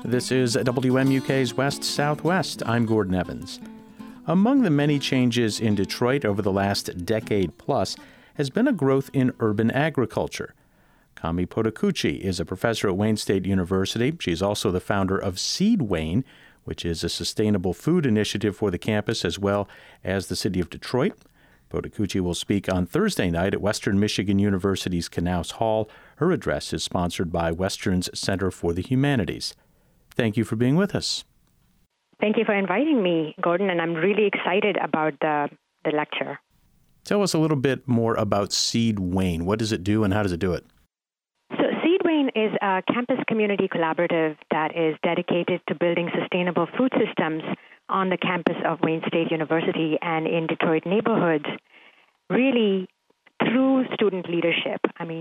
This is WMUK's West Southwest. I'm Gordon Evans. Among the many changes in Detroit over the last decade plus has been a growth in urban agriculture. Kami Potokuchi is a professor at Wayne State University. She's also the founder of Seed Wayne, which is a sustainable food initiative for the campus as well as the city of Detroit. Potokuchi will speak on Thursday night at Western Michigan University's Knauss Hall. Her address is sponsored by Western's Center for the Humanities. Thank you for being with us. Thank you for inviting me, Gordon, and I'm really excited about the lecture. Tell us a little bit more about Seed Wayne. What does it do and how does it do it? Seed Wayne is a campus community collaborative that is dedicated to building sustainable food systems on the campus of Wayne State University and in Detroit neighborhoods, really through student leadership.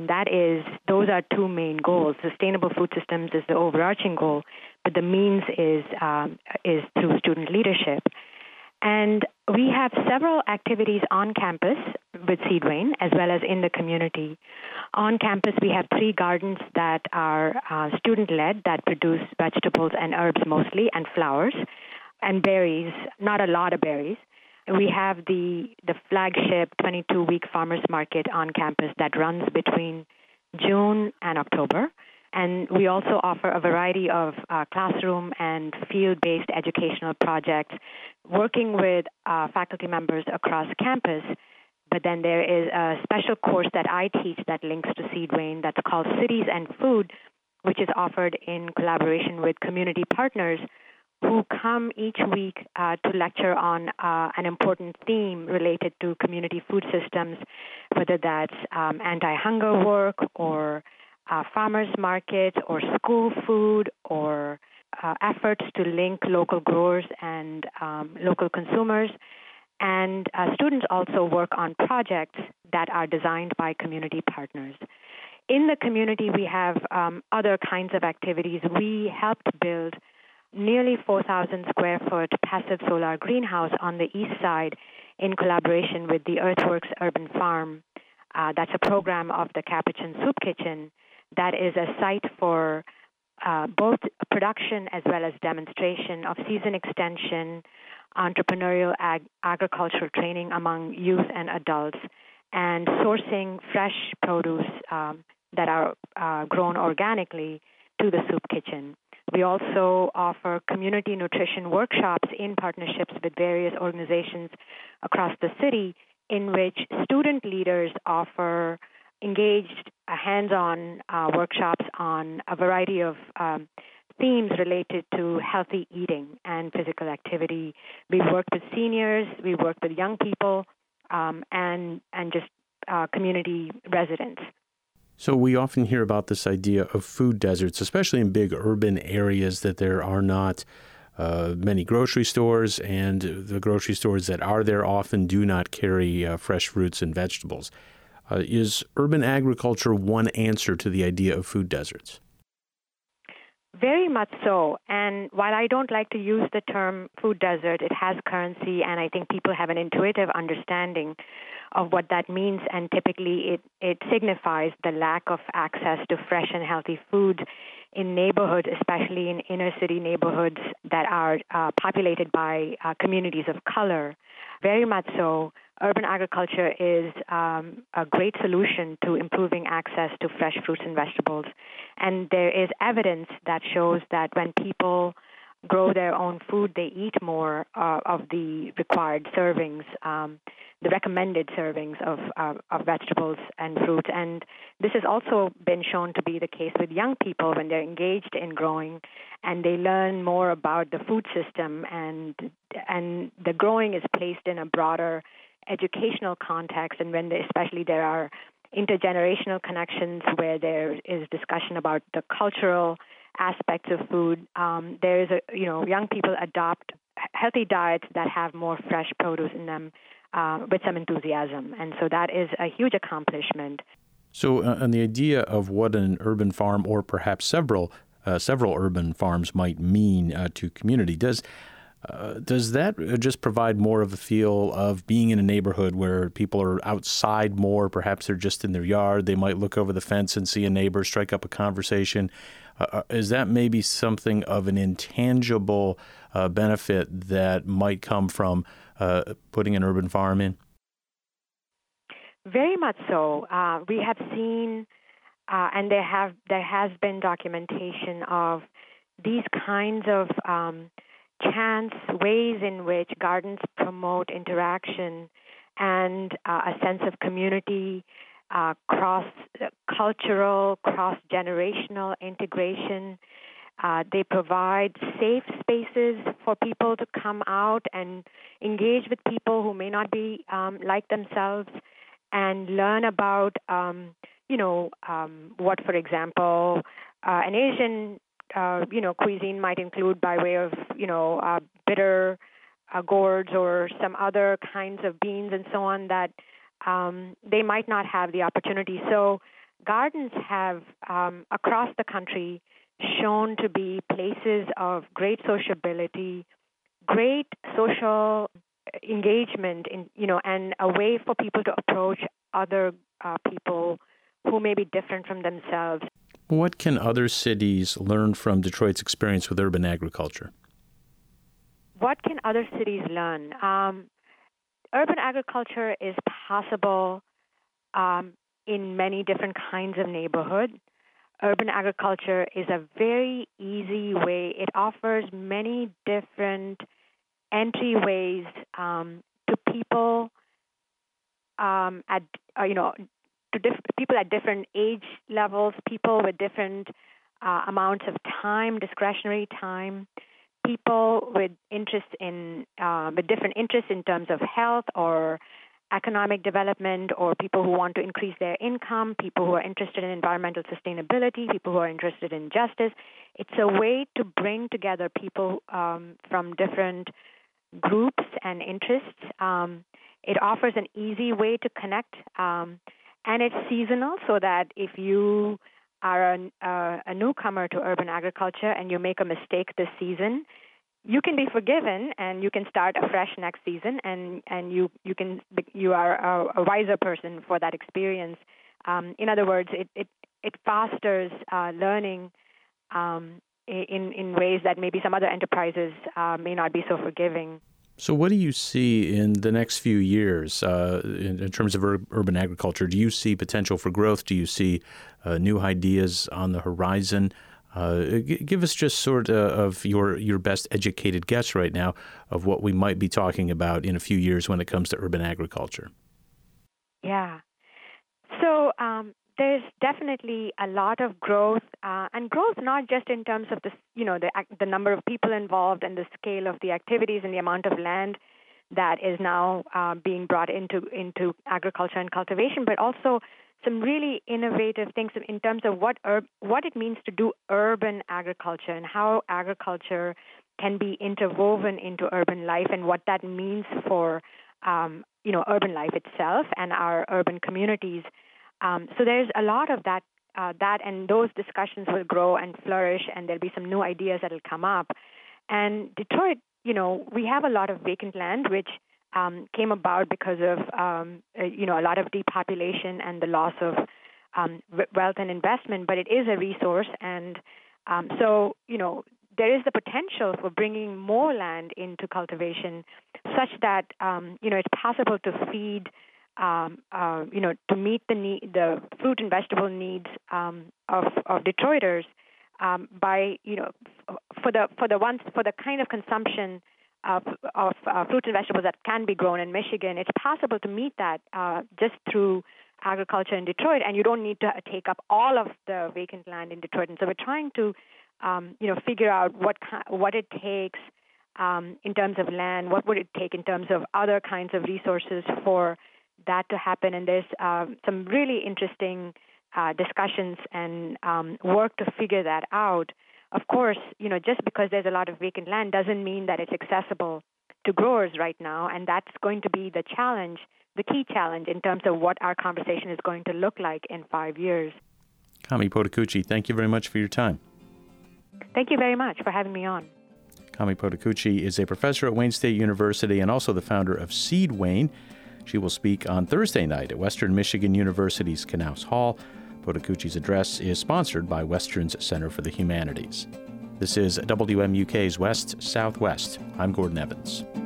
Those are two main goals. Sustainable food systems is the overarching goal, but the means is through student leadership. And we have several activities on campus with Seed Wayne, as well as in the community. On campus, we have 3 gardens that are student-led, that produce vegetables and herbs mostly, and flowers, and berries, not a lot of berries. We have the flagship 22-week farmers market on campus that runs between June and October. And we also offer a variety of classroom and field-based educational projects working with faculty members across campus. But then there is a special course that I teach that links to Seed Wayne that's called Cities and Food, which is offered in collaboration with community partners who come each week to lecture on an important theme related to community food systems, whether that's anti-hunger work or farmers markets or school food or efforts to link local growers and local consumers. And students also work on projects that are designed by community partners. In the community, we have other kinds of activities. We helped build nearly 4,000 square foot passive solar greenhouse on the east side in collaboration with the Earthworks Urban Farm. That's a program of the Capuchin Soup Kitchen that is a site for both production as well as demonstration of season extension, entrepreneurial agricultural training among youth and adults, and sourcing fresh produce that are grown organically to the soup kitchen. We also offer community nutrition workshops in partnerships with various organizations across the city in which student leaders offer engaged hands-on workshops on a variety of themes related to healthy eating and physical activity. We work with seniors, we work with young people, and just community residents. So we often hear about this idea of food deserts, especially in big urban areas, that there are not many grocery stores, and the grocery stores that are there often do not carry fresh fruits and vegetables. Is urban agriculture one answer to the idea of food deserts? Very much so. And while I don't like to use the term food desert, it has currency, and I think people have an intuitive understanding of what that means, and typically it signifies the lack of access to fresh and healthy food in neighborhoods, especially in inner city neighborhoods that are populated by communities of color. Very much so. Urban agriculture is a great solution to improving access to fresh fruits and vegetables. And there is evidence that shows that when people grow their own food, they eat more of the required servings, the recommended servings of vegetables and fruits. And this has also been shown to be the case with young people when they're engaged in growing and they learn more about the food system, and the growing is placed in a broader educational context, and when especially there are intergenerational connections where there is discussion about the cultural aspects of food, young people adopt healthy diets that have more fresh produce in them with some enthusiasm, and so that is a huge accomplishment. So, on the idea of what an urban farm, or perhaps several urban farms, might mean to community, does Does that just provide more of a feel of being in a neighborhood where people are outside more? Perhaps they're just in their yard. They might look over the fence and see a neighbor, strike up a conversation. Is that maybe something of an intangible benefit that might come from putting an urban farm in? Very much so. We have seen, and there has been documentation of these kinds of chance ways in which gardens promote interaction and a sense of community, cross-cultural, cross-generational integration. They provide safe spaces for people to come out and engage with people who may not be like themselves and learn about, what, for example, an Asian cuisine might include by way of, bitter gourds or some other kinds of beans and so on that they might not have the opportunity. So gardens have, across the country, shown to be places of great sociability, great social engagement, and a way for people to approach other people who may be different from themselves. What can other cities learn from Detroit's experience with urban agriculture? What can other cities learn? Urban agriculture is possible in many different kinds of neighborhoods. Urban agriculture is a very easy way. It offers many different entryways to people people at different age levels, people with different amounts of time, discretionary time, people with different interests in terms of health or economic development, or people who want to increase their income, people who are interested in environmental sustainability, people who are interested in justice. It's a way to bring together people from different groups and interests. It offers an easy way to connect, and it's seasonal, so that if you are a newcomer to urban agriculture and you make a mistake this season, you can be forgiven and you can start afresh next season, and you are a wiser person for that experience. In other words, it fosters learning in ways that maybe some other enterprises may not be so forgiving. So what do you see in the next few years in terms of urban agriculture? Do you see potential for growth? Do you see new ideas on the horizon? Give us just sort of your best educated guess right now of what we might be talking about in a few years when it comes to urban agriculture. Yeah. So there's definitely a lot of growth, and growth not just in terms of the number of people involved and the scale of the activities and the amount of land that is now being brought into agriculture and cultivation, but also some really innovative things in terms of what it means to do urban agriculture and how agriculture can be interwoven into urban life and what that means for urban life itself and our urban communities. So there's a lot of that, and those discussions will grow and flourish, and there'll be some new ideas that'll come up. And Detroit, we have a lot of vacant land, which came about because of a lot of depopulation and the loss of wealth and investment. But it is a resource, and so there is the potential for bringing more land into cultivation, such that it's possible to feed. To meet the fruit and vegetable needs of Detroiters by for the kind of consumption of fruit and vegetables that can be grown in Michigan, it's possible to meet that just through agriculture in Detroit, and you don't need to take up all of the vacant land in Detroit. And so we're trying to figure out what it takes in terms of land, what would it take in terms of other kinds of resources for that to happen. And there's some really interesting discussions and work to figure that out. Of course, just because there's a lot of vacant land doesn't mean that it's accessible to growers right now, and that's going to be the challenge, the key challenge in terms of what our conversation is going to look like in 5 years. Kami Potokuchi, thank you very much for your time. Thank you very much for having me on. Kami Potokuchi is a professor at Wayne State University and also the founder of Seed Wayne. She will speak on Thursday night at Western Michigan University's Knauss Hall. Potokuchi's address is sponsored by Western's Center for the Humanities. This is WMUK's West Southwest. I'm Gordon Evans.